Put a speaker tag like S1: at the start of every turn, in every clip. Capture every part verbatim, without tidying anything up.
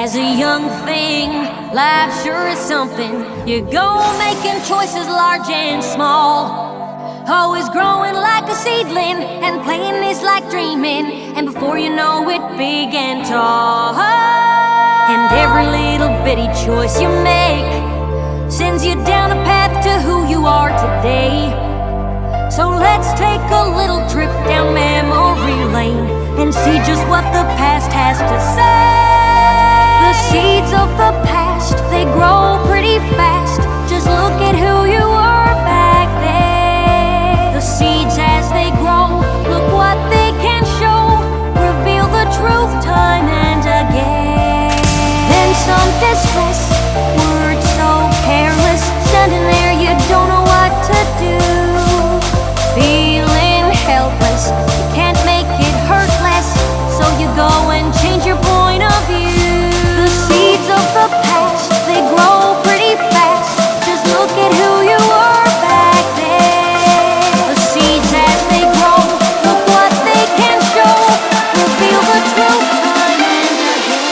S1: As a young thing, life sure is something. You go making choices large and small. Always growing like a seedling, and playing is like dreaming. And before you know it, big and tall. And every little bitty choice you make sends you down a path to who you are today. So let's take a little trip down memory lane and see just what the past has to say. The seeds of the past, they grow pretty fast. Just look at who you were back then. The seeds as they grow, look what they can show. Reveal the truth time and again. Then some distress, words so careless, standing there you don't know what to do. Feeling helpless, you can't make it hurt less, so you go and change your point of view. The seeds of the past, they grow pretty fast. Just look at who you were back then. The seeds as they grow, look what they can show. Reveal the truth time and again.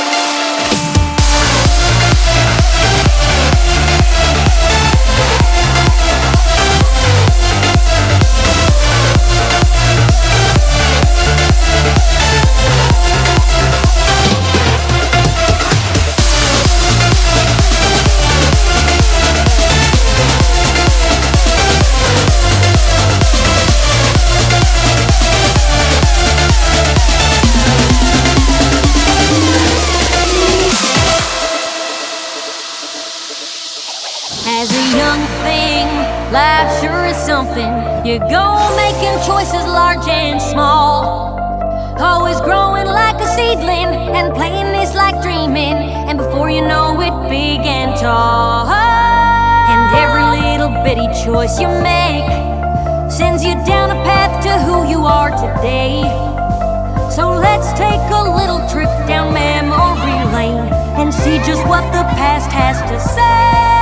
S1: As a young thing, life sure is something. You go making choices large and small. Always growing like a seedling, and playing is like dreaming. And before you know it, big and tall. And every little bitty choice you make sends you down a path to who you are today. So let's take a little trip down memory lane and see just what the past has to say.